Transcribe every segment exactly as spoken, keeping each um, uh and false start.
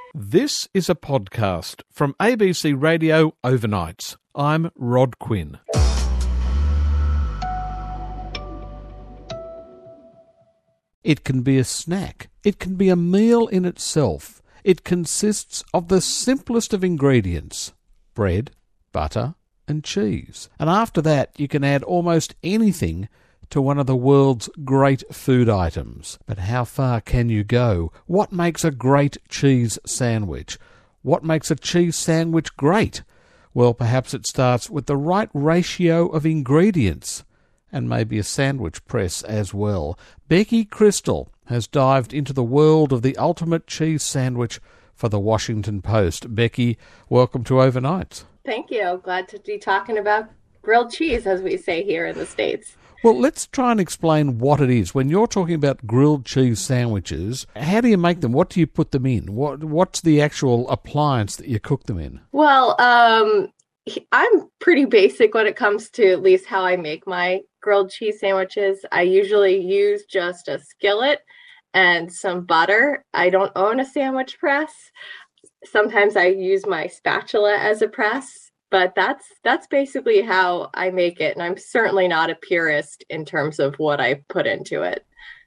This is a podcast from A B C Radio Overnights. I'm Rod Quinn. It can be a snack. It can be a meal in itself. It consists of the simplest of ingredients: bread, butter, and cheese. And after that, you can add almost anything to one of the world's great food items. But how far can you go? What makes a great cheese sandwich? What makes a cheese sandwich great? Well, perhaps it starts with the right ratio of ingredients, and maybe a sandwich press as well. Becky Crystal has dived into the world of the ultimate cheese sandwich for the Washington Post. Becky, welcome to Overnights. Thank you. Glad to be talking about grilled cheese, as we say here in the States. Well, let's try and explain what it is. When you're talking about grilled cheese sandwiches, how do you make them? What do you put them in? What What's the actual appliance that you cook them in? Well, um, I'm pretty basic when it comes to at least how I make my grilled cheese sandwiches. I usually use just a skillet and some butter. I don't own a sandwich press. Sometimes I use my spatula as a press. But that's that's basically how I make it. And I'm certainly not a purist in terms of what I put into it.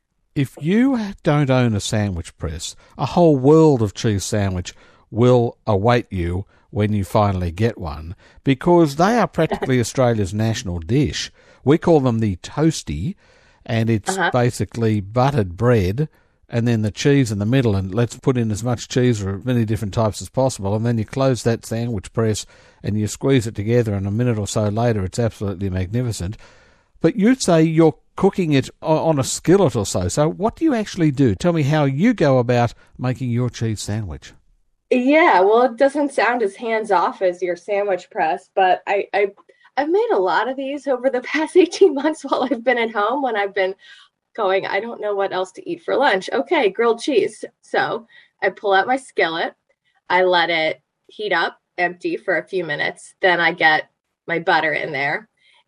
If you don't own a sandwich press, a whole world of cheese sandwich will await you when you finally get one, because they are practically Australia's national dish. We call them the toasty, and it's uh-huh. basically buttered bread and then the cheese in the middle, and let's put in as much cheese or as many different types as possible, and then you close that sandwich press and you squeeze it together, and a minute or so later it's absolutely magnificent. But you'd say you're cooking it on a skillet or so. So what do you actually do? Tell me how you go about making your cheese sandwich. Yeah, well, it doesn't sound as hands-off as your sandwich press, but I, I, I've made a lot of these over the past eighteen months while I've been at home, when I've been going, I don't know what else to eat for lunch. Okay, grilled cheese. So I pull out my skillet. I let it heat up empty for a few minutes. Then I get my butter in there.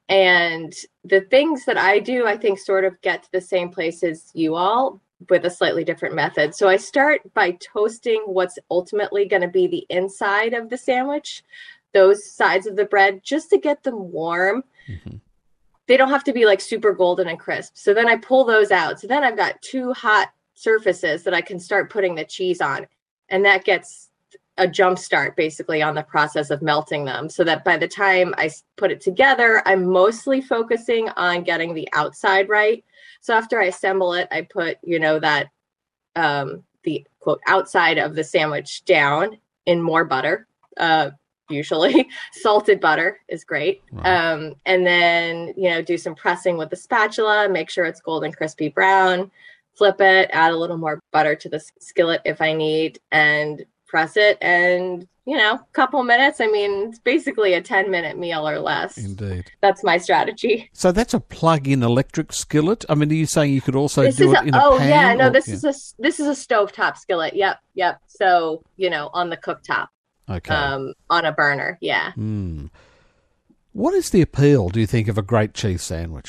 And the things that I do, I think, sort of get to the same place as you all, with a slightly different method. So I start by toasting what's ultimately going to be the inside of the sandwich, those sides of the bread, just to get them warm. Mm-hmm. They don't have to be like super golden and crisp. So then I pull those out. So then I've got two hot surfaces that I can start putting the cheese on. And that gets a jump start basically on the process of melting them, so that by the time I put it together, I'm mostly focusing on getting the outside right. So after I assemble it, I put, you know, that um, the quote outside of the sandwich down in more butter. Uh, Usually salted butter is great. Right. Um, and then, you know, do some pressing with the spatula, make sure it's golden, crispy brown, flip it, add a little more butter to the skillet if I need, and press it. And, you know, a couple minutes. I mean, it's basically a ten minute meal or less. Indeed. That's my strategy. So that's a plug-in electric skillet? I mean, are you saying you could also this do it a, in a oh, pan? Oh, yeah. No, or, this yeah. is a, this is a stovetop skillet. Yep. Yep. So, you know, on the cooktop. Okay. Um, on a burner, yeah. Mm. What is the appeal, do you think, of a great cheese sandwich?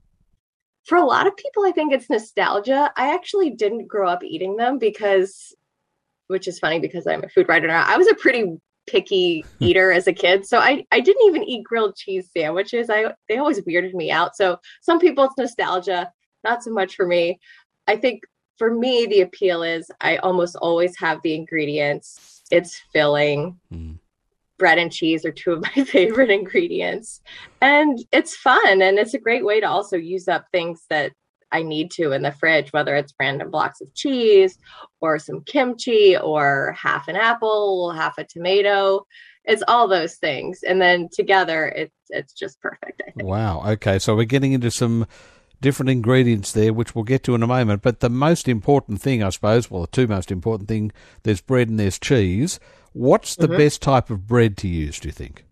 For a lot of people, I think it's nostalgia. I actually didn't grow up eating them because, which is funny because I'm a food writer now. I was a pretty picky eater as a kid, so I, I didn't even eat grilled cheese sandwiches. I they always weirded me out. So some people, it's nostalgia, not so much for me. I think for me, the appeal is I almost always have the ingredients. It's filling. Mm. Bread and cheese are two of my favorite ingredients. And it's fun. And it's a great way to also use up things that I need to in the fridge, whether it's random blocks of cheese or some kimchi or half an apple, half a tomato. It's all those things. And then together, it's, it's just perfect, I think. Wow. Okay. So we're getting into some different ingredients there, which we'll get to in a moment. But the most important thing, I suppose, well, the two most important thing, there's bread and there's cheese. What's the mm-hmm. best type of bread to use, do you think?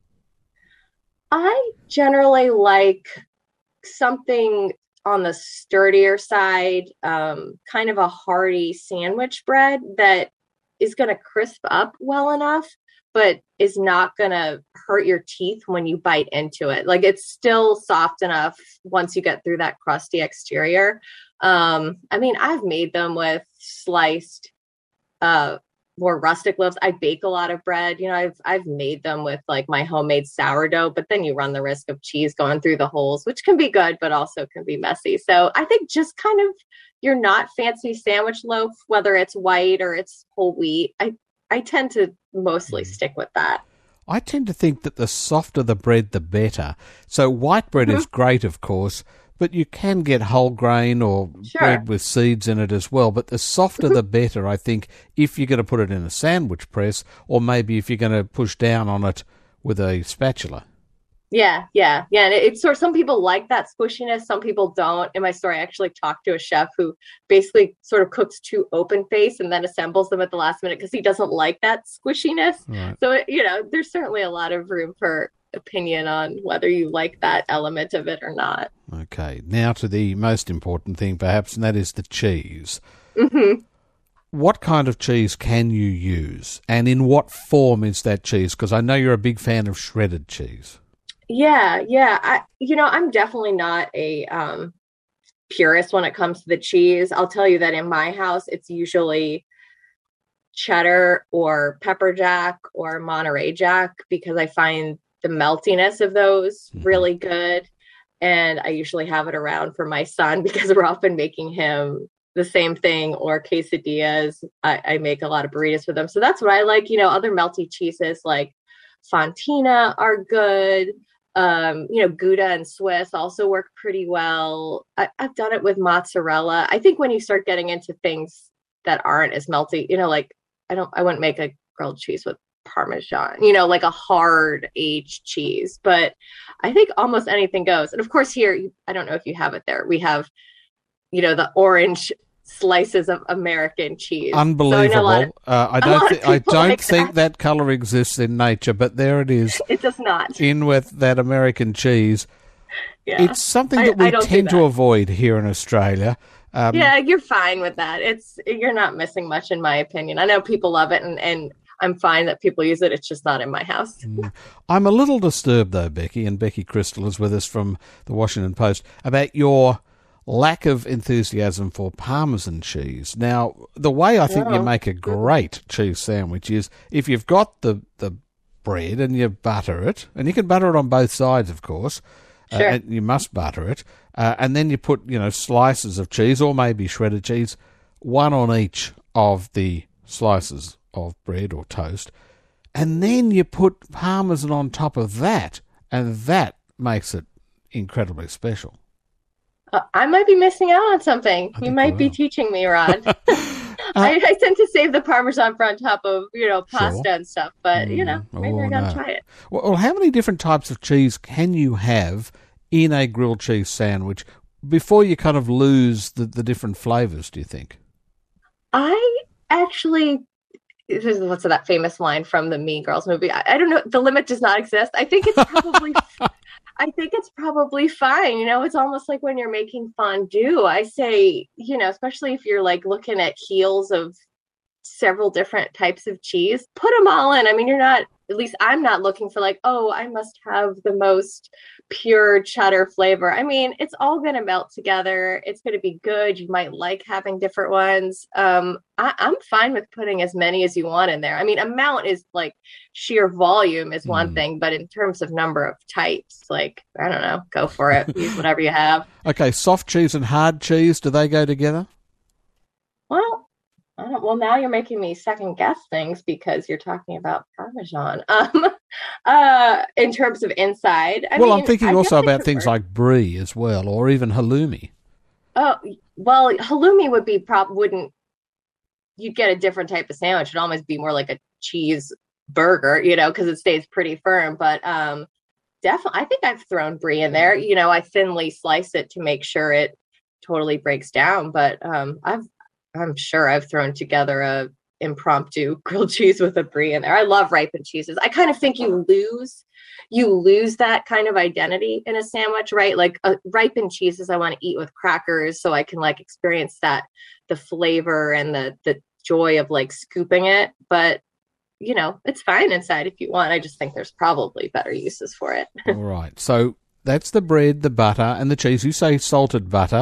I generally like something on the sturdier side, um, kind of a hearty sandwich bread that is going to crisp up well enough, but is not going to hurt your teeth when you bite into it. Like, it's still soft enough once you get through that crusty exterior. Um, I mean, I've made them with sliced uh, more rustic loaves. I bake a lot of bread. You know, I've I've made them with like my homemade sourdough, but then you run the risk of cheese going through the holes, which can be good, but also can be messy. So I think just kind of your not fancy sandwich loaf, whether it's white or it's whole wheat, I I tend to mostly stick with that. I tend to think that the softer the bread, the better. So white bread mm-hmm. is great, of course, but you can get whole grain or sure. bread with seeds in it as well. But the softer the better, I think, if you're going to put it in a sandwich press, or maybe if you're going to push down on it with a spatula. Yeah, yeah, yeah. And it, it's sort of, some people like that squishiness, some people don't. In my story, I actually talked to a chef who basically sort of cooks two open face and then assembles them at the last minute because he doesn't like that squishiness. Right. So, it, you know, there's certainly a lot of room for opinion on whether you like that element of it or not. Okay, now to the most important thing perhaps, and that is the cheese. Mm-hmm. What kind of cheese can you use, and in what form is that cheese? Because I know you're a big fan of shredded cheese. Yeah, yeah. I, you know, I'm definitely not a um, purist when it comes to the cheese. I'll tell you that in my house, it's usually cheddar or pepper jack or Monterey Jack because I find the meltiness of those mm-hmm. really good. And I usually have it around for my son because we're often making him the same thing or quesadillas. I, I make a lot of burritos with them. So that's what I like. You know, other melty cheeses like Fontina are good. Um, you know, Gouda and Swiss also work pretty well. I, I've done it with mozzarella. I think when you start getting into things that aren't as melty, you know, like I don't, I wouldn't make a grilled cheese with Parmesan, you know, like a hard aged cheese, but I think almost anything goes. And of course here, I don't know if you have it there. We have, you know, the orange slices of American cheese. Unbelievable. So I, of, uh, I don't, th- I don't like think that. that colour exists in nature, but there it is. It does not. In with that American cheese. Yeah. It's something that I, we I tend to avoid here in Australia. Um, yeah, you're fine with that. It's you're not missing much, in my opinion. I know people love it, and, and I'm fine that people use it. It's just not in my house. mm. I'm a little disturbed, though, Becky, and Becky Crystal is with us from the Washington Post, about your lack of enthusiasm for Parmesan cheese. Now, the way I think oh. you make a great cheese sandwich is if you've got the, the bread and you butter it, and you can butter it on both sides, of course. Sure. Uh, and you must butter it. Uh, and then you put, you know, slices of cheese or maybe shredded cheese, one on each of the slices of bread or toast. And then you put Parmesan on top of that, and that makes it incredibly special. Uh, I might be missing out on something. You might be teaching me, Rod. uh, I, I tend to save the Parmesan for on top of, you know, pasta sure. and stuff, but, mm, you know, maybe oh, I gotta no. try it. Well, well, how many different types of cheese can you have in a grilled cheese sandwich before you kind of lose the, the different flavours, do you think? I actually, what's that famous line from the Mean Girls movie? I, I don't know. The limit does not exist. I think it's probably... I think it's probably fine. You know, it's almost like when you're making fondue. I say, you know, especially if you're like looking at heels of several different types of cheese, put them all in. I mean, you're not, at least I'm not looking for like, oh, I must have the most pure cheddar flavor. I mean, it's all going to melt together. It's going to be good. You might like having different ones. Um, I, I'm fine with putting as many as you want in there. I mean, amount is like sheer volume is one mm. thing, but in terms of number of types, like, I don't know, go for it. Use whatever you have. Okay, soft cheese and hard cheese, do they go together? Well, I don't, well, now you're making me second guess things because you're talking about Parmesan. Um, uh, in terms of inside, I well, mean, I'm thinking I also about prefer... things like brie as well, or even halloumi. Oh, well, halloumi would be prob wouldn't. You'd get a different type of sandwich. It'd almost be more like a cheese burger, you know, because it stays pretty firm. But um, definitely, I think I've thrown brie in there. You know, I thinly slice it to make sure it totally breaks down. But um, I've I'm sure I've thrown together a impromptu grilled cheese with a brie in there. I love ripened cheeses. I kind of think you lose, you lose that kind of identity in a sandwich, right? Like uh, ripened cheeses I want to eat with crackers so I can like experience that, the flavor and the, the joy of like scooping it. But, you know, it's fine inside if you want. I just think there's probably better uses for it. All right. So that's the bread, the butter and the cheese. You say salted butter.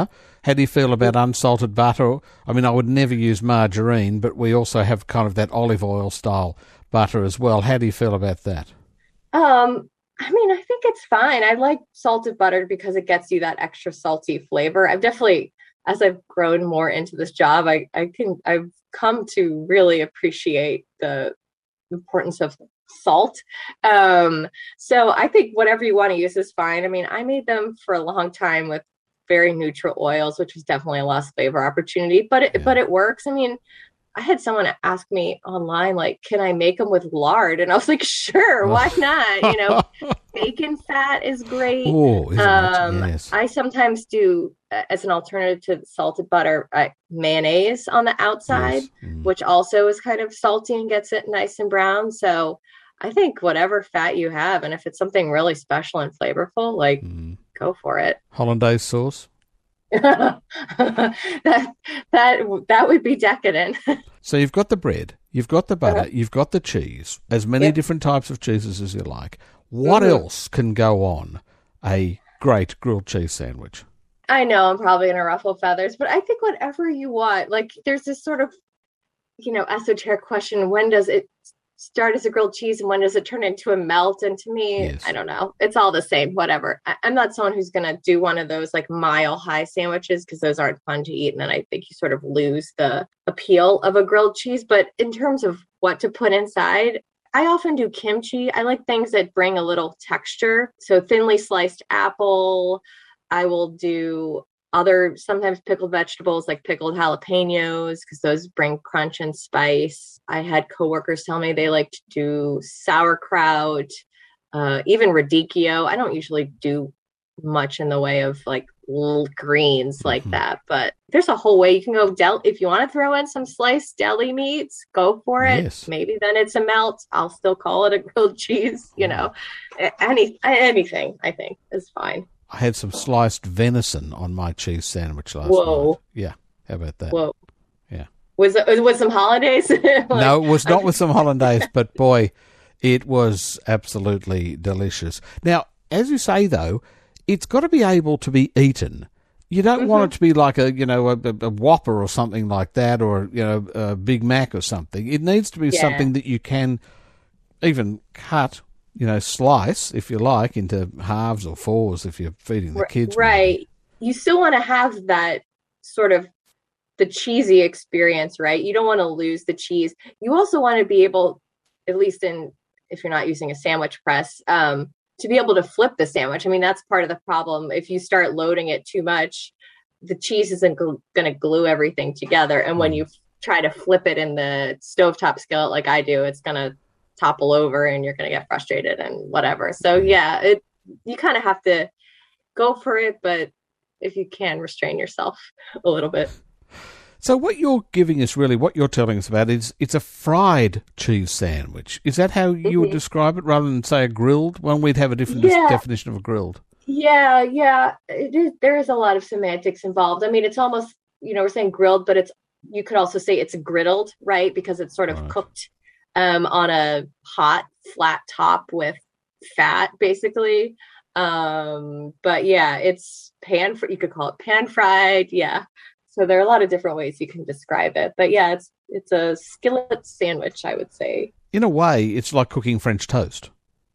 How do you feel about unsalted butter? I mean, I would never use margarine, but we also have kind of that olive oil style butter as well. How do you feel about that? Um, I mean, I think it's fine. I like salted butter because it gets you that extra salty flavor. I've definitely, as I've grown more into this job, I, I can, I've come to really appreciate the importance of salt. Um, so I think whatever you want to use is fine. I mean, I made them for a long time with very neutral oils, which was definitely a lost flavor opportunity, but it, Yeah. but it works. I mean, I had someone ask me online, like, can I make them with lard? And I was like, sure, why not? You know, bacon fat is great. Oh, isn't Um, it? Yes. I sometimes do, uh, as an alternative to salted butter, uh, mayonnaise on the outside, Yes. Mm. which also is kind of salty and gets it nice and brown. So I think whatever fat you have, and if it's something really special and flavorful, like, Mm. go for it. Hollandaise sauce. that that that would be decadent. So you've got the bread, you've got the butter, Uh-huh. you've got the cheese, as many Yep. different types of cheeses as you like. What Mhm. else can go on a great grilled cheese sandwich? I know I'm probably gonna ruffle feathers, but I think whatever you want. Like, there's this sort of, you know, esoteric question: when does it start as a grilled cheese, and when does it turn into a melt? And to me, Yes. I don't know. It's all the same. Whatever. I, I'm not someone who's gonna do one of those like mile high sandwiches because those aren't fun to eat, and then I think you sort of lose the appeal of a grilled cheese. But in terms of what to put inside, I often do kimchi. I like things that bring a little texture. So thinly sliced apple. I will do other sometimes pickled vegetables like pickled jalapenos because those bring crunch and spice. I had coworkers tell me they like to do sauerkraut, uh, even radicchio. I don't usually do much in the way of like l- greens like Mhm. that, but there's a whole way you can go. Del- if you want to throw in some sliced deli meats, go for it. Yes. Maybe then it's a melt. I'll still call it a grilled cheese. You know, A- any anything I think is fine. I had some sliced venison on my cheese sandwich last Whoa. night. Yeah, how about that? Whoa. Yeah. Was it was some holidays? Like, No, it was not with some hollandaise, but boy, it was absolutely delicious. Now, as you say, though, it's got to be able to be eaten. You don't Mm-hmm. want it to be like a, you know, a, a Whopper or something like that, or, you know, a Big Mac or something. It needs to be Yeah. something that you can even cut, you know, slice, if you like, into halves or fours if you're feeding the kids. maybe. Right. You still want to have that sort of the cheesy experience, right? You don't want to lose the cheese. You also want to be able, at least in if you're not using a sandwich press, um, to be able to flip the sandwich. I mean, that's part of the problem. If you start loading it too much, the cheese isn't gl- going to glue everything together. And when Mm. you f- try to flip it in the stovetop skillet like I do, it's going to topple over and you're going to get frustrated and whatever. So yeah, it you kind of have to go for it, but if you can, restrain yourself a little bit. So what you're giving us, really, what you're telling us about is it's a fried cheese sandwich. Is that how you would Mhm. describe it, rather than, say, a grilled one? We'd have a different Yeah. definition of a grilled. Yeah, yeah. It is, there is a lot of semantics involved. I mean, it's almost, you know, we're saying grilled, but it's, you could also say it's griddled, right? Because it's sort of Right. cooked um, on a hot, flat top with fat, basically. Um, but yeah, it's pan, fr- you could call it pan fried. Yeah. So there are a lot of different ways you can describe it. But yeah, it's it's a skillet sandwich, I would say. In a way, it's like cooking French toast.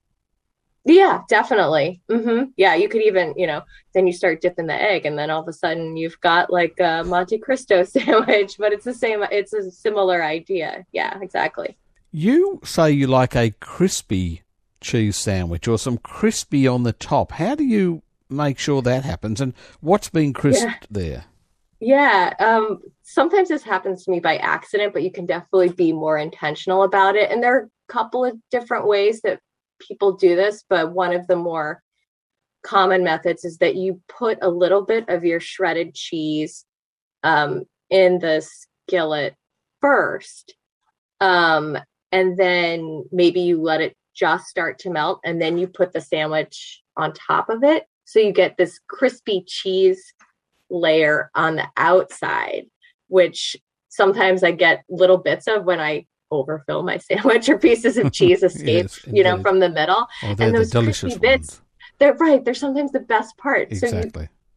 Yeah, definitely. hmm Yeah, you could even, you know, then you start dipping the egg, and then all of a sudden you've got like a Monte Cristo sandwich, but it's the same, it's a similar idea. Yeah, exactly. You say you like a crispy cheese sandwich or some crispy on the top. How do you make sure that happens, and what's being crisped Yeah. there? Yeah, um, sometimes this happens to me by accident, but you can definitely be more intentional about it. And there are a couple of different ways that people do this, but one of the more common methods is that you put a little bit of your shredded cheese um, in the skillet first. Um, and then maybe you let it just start to melt, and then you put the sandwich on top of it. So you get this crispy cheese layer on the outside, which sometimes I get little bits of when I overfill my sandwich or pieces of cheese escape, Yes, you know, indeed. from the middle. Oh, they're And the those delicious crispy bits, ones. they're right. They're sometimes the best part. So you, Exactly.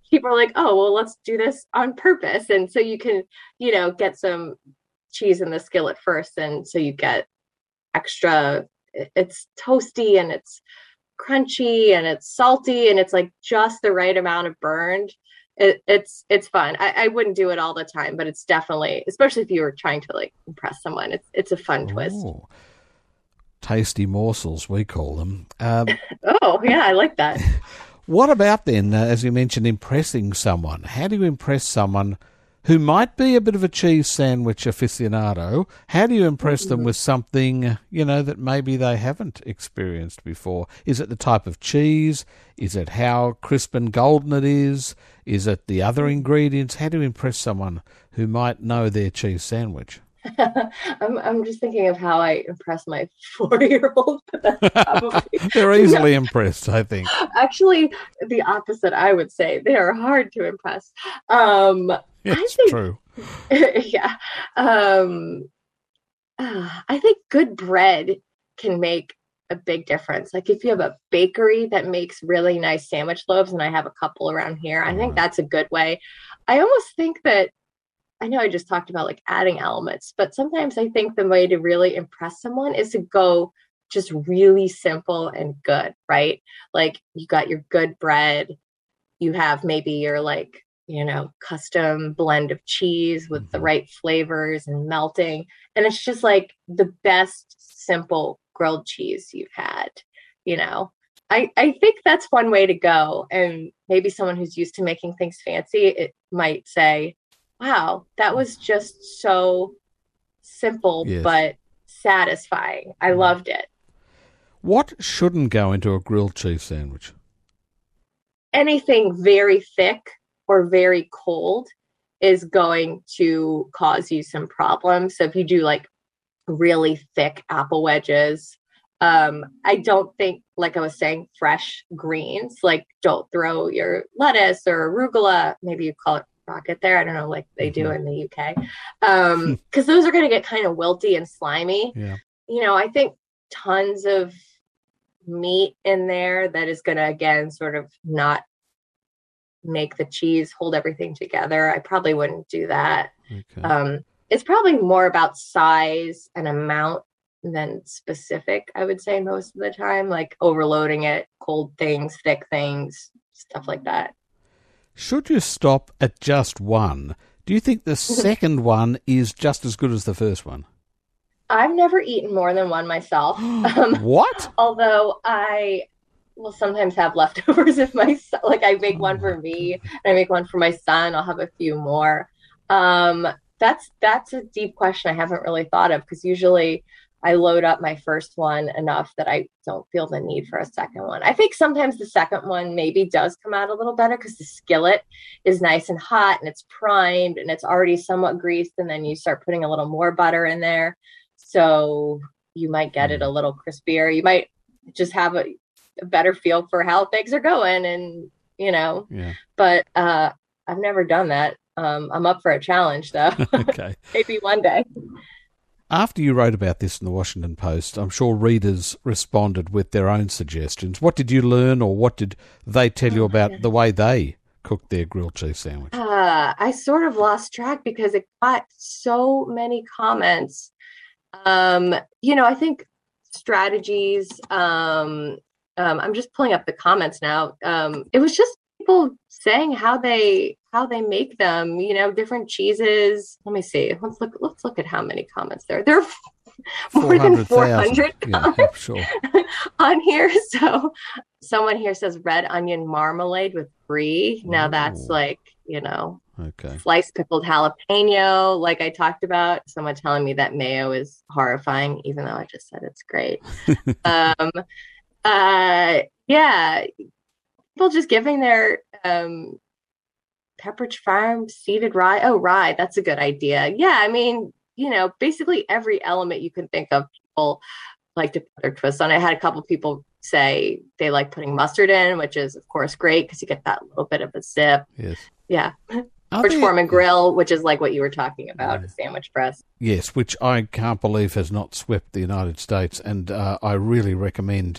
people are like, oh, well, let's do this on purpose. And so you can, you know, get some cheese in the skillet first. And so you get extra, it's toasty and it's crunchy and it's salty and it's like just the right amount of burned. It, it's it's fun. I, I wouldn't do it all the time, but it's definitely, especially if you were trying to like impress someone, it's it's a fun twist. Ooh. Tasty morsels, we call them. Um, oh yeah, I like that. What about then, uh, as you mentioned, impressing someone? How do you impress someone who might be a bit of a cheese sandwich aficionado? How do you impress mm-hmm. them with something, you know, that maybe they haven't experienced before? Is it the type of cheese? Is it how crisp and golden it is? Is it the other ingredients? How do you impress someone who might know their cheese sandwich? I'm I'm just thinking of how I impress my four-year-old. Probably... They're easily no. impressed, I think. Actually, the opposite, I would say. They are hard to impress. Um, it's I think, true. yeah. Um, uh, I think good bread can make a big difference. Like if you have a bakery that makes really nice sandwich loaves, and I have a couple around here, I think that's a good way. I almost think that, I know I just talked about like adding elements, but sometimes I think the way to really impress someone is to go just really simple and good, right? Like you got your good bread, you have maybe your like, you know, custom blend of cheese with the right flavors and melting. And it's just like the best simple grilled cheese you've had, you know. I, I think that's one way to go. And maybe someone who's used to making things fancy, it might say, wow, that was just so simple, yes. but satisfying. I loved it. What shouldn't go into a grilled cheese sandwich? Anything very thick or very cold is going to cause you some problems. So if you do like really thick apple wedges, um, I don't think, like I was saying, fresh greens, like don't throw your lettuce or arugula, maybe you call it rocket there. I don't know, like they do in the U K. Um, because those are going to get kind of wilty and slimy. Yeah. You know, I think tons of meat in there that is going to, again, sort of not make the cheese hold everything together. I probably wouldn't do that. Okay. Um, it's probably more about size and amount than specific, I would say, most of the time, like overloading it, cold things, thick things, stuff like that. Should you stop at just one? Do you think the second one is just as good as the first one? I've never eaten more than one myself. Um, what? Although I will sometimes have leftovers if my son, like I make one for me and I make one for my son, I'll have a few more. Um, that's that's a deep question I haven't really thought of, because usually I load up my first one enough that I don't feel the need for a second one. I think sometimes the second one maybe does come out a little better because the skillet is nice and hot and it's primed and it's already somewhat greased, and then you start putting a little more butter in there. So you might get it a little crispier. You might just have a, a better feel for how things are going, and, you know, yeah. but uh, I've never done that. Um, I'm up for a challenge, though. Okay. Maybe one day. After you wrote about this in the Washington Post, I'm sure readers responded with their own suggestions. What did you learn, or what did they tell you about the way they cooked their grilled cheese sandwich? Uh, I sort of lost track because it got so many comments. Um, you know, I think strategies, um, um, I'm just pulling up the comments now. Um, it was just people saying how they how they make them, you know, different cheeses. Let me see. Let's look let's look at how many comments there. There are more than four hundred comments yeah, sure. on here. So someone here says red onion marmalade with brie. Now that's like, you know, okay. Sliced pickled jalapeno, like I talked about. Someone telling me that mayo is horrifying, even though I just said it's great. um, uh, yeah, people just giving their um, Pepperidge Farm seeded rye. Oh, rye, that's a good idea. Yeah, I mean, you know, basically every element you can think of, people like to put their twist on. I had a couple people say they like putting mustard in, which is, of course, great because you get that little bit of a zip. Yes. Yeah. George Foreman grill, which is like what you were talking about, yeah. A sandwich press. Yes, which I can't believe has not swept the United States, and uh, I really recommend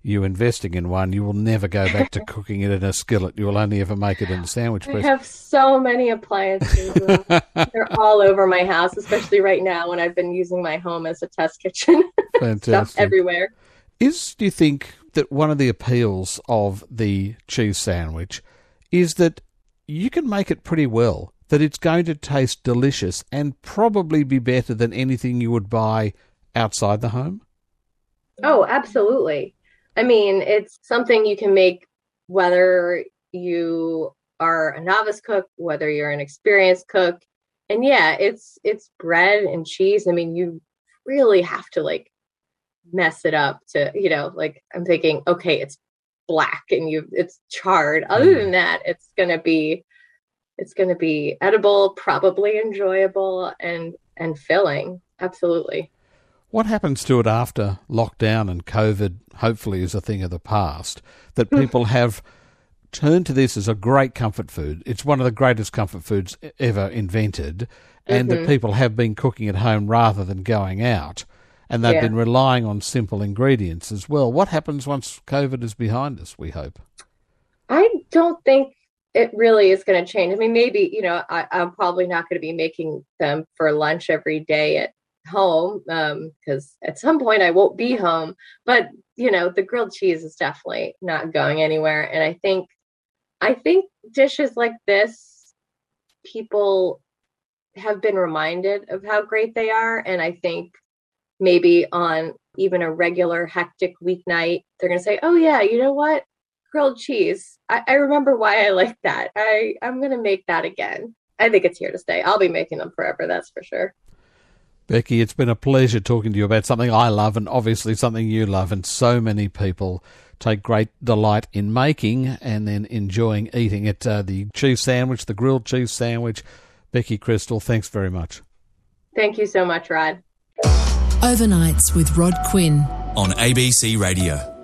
you investing in one, you will never go back to cooking it in a skillet. You will only ever make it in a sandwich press. I have so many appliances. They're all over my house, especially right now when I've been using my home as a test kitchen. Fantastic. Stuff everywhere. Is, do you think that one of the appeals of the cheese sandwich is that you can make it pretty well, that it's going to taste delicious and probably be better than anything you would buy outside the home? Oh, absolutely. I mean, it's something you can make whether you are a novice cook, whether you're an experienced cook. And yeah, it's it's bread and cheese. I mean, you really have to like mess it up to, you know, like I'm thinking, okay, it's black and you it's charred. Other than that, it's gonna be it's gonna be edible, probably enjoyable and and filling. Absolutely. What happens to it after lockdown and COVID hopefully is a thing of the past, that people have turned to this as a great comfort food? It's one of the greatest comfort foods ever invented, and mm-hmm. that people have been cooking at home rather than going out, and they've yeah. been relying on simple ingredients as well. What happens once COVID is behind us, we hope? I don't think it really is going to change. I mean, maybe, you know, I, I'm probably not going to be making them for lunch every day at home because um, at some point I won't be home, but you know, the grilled cheese is definitely not going anywhere. And I think I think dishes like this, people have been reminded of how great they are, and I think maybe on even a regular hectic weeknight they're gonna say, oh yeah, you know what, grilled cheese, I, I remember why I like that. I I'm gonna make that again. I think it's here to stay. I'll be making them forever, that's for sure. Becky, it's been a pleasure talking to you about something I love and obviously something you love, and so many people take great delight in making and then enjoying eating it. Uh, the cheese sandwich, the grilled cheese sandwich. Becky Crystal, thanks very much. Thank you so much, Rod. Overnights with Rod Quinn on A B C Radio.